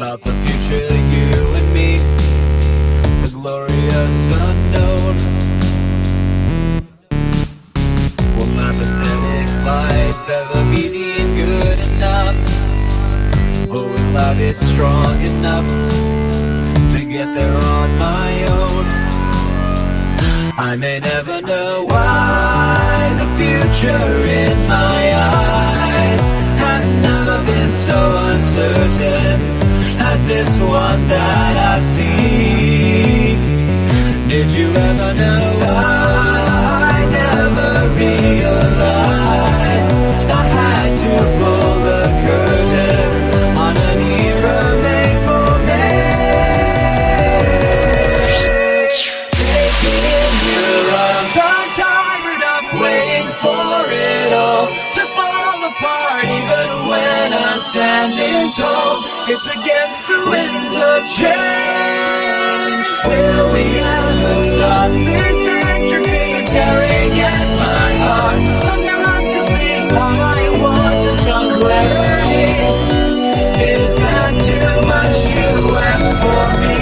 about the future, you and me, the glorious unknown. Will my pathetic life ever be deemed good enough? Or will I be strong enough to get there on my own? I may never know why the future in my eyes has never been so uncertain as this one that I see. Did you ever know I never realized I had to pull the curtain on an era made for me? Take me in your arms, I'm tired of waiting for it all to fall apart. Even when I'm standing tall, it's against the winds of change. Will we ever stop this entropy tearing at my heart? I'm not to see how I want some clarity. Is that too much to ask for me?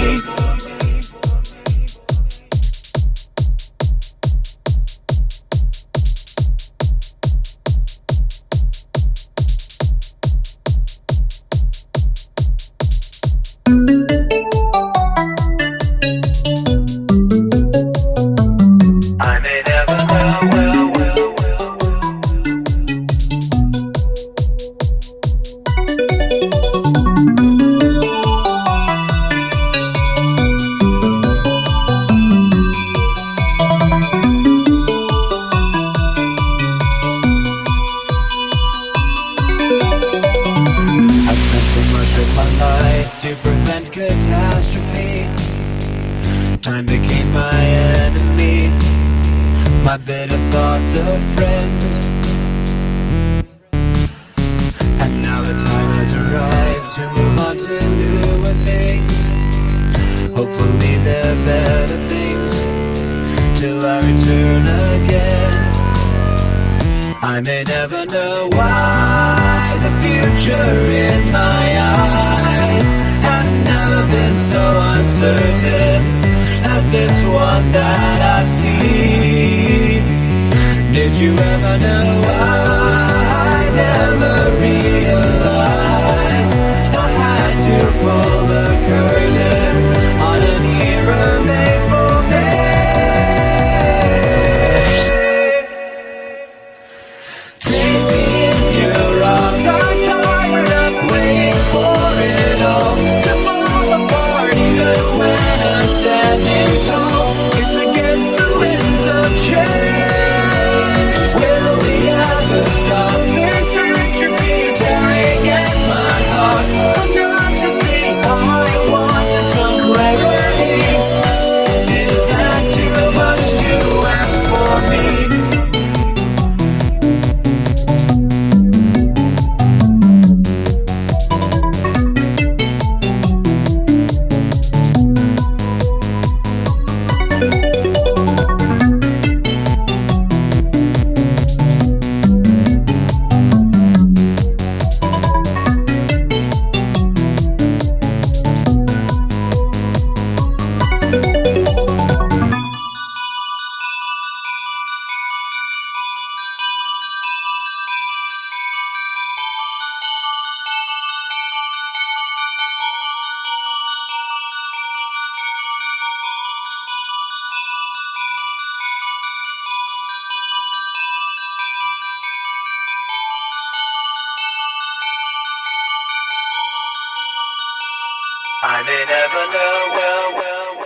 To prevent catastrophe, time became my enemy, my bitter thoughts a friend. And now the time has arrived to move on to newer things. Hopefully they're better things, till I return again. I may never know why the future in my eyes has never been so uncertain as this one that I see. Did you ever know I never realized I had to pull the curtain on an era made for me? Take me in your arms, I'm tired of waiting for it all to fall apart. Even when I'm standing tall, it's against the winds of change. Will we ever stop this entropy tearing at my heart? I'm not to see how I want some clarity. Is that too much to ask for me? I may never know, well.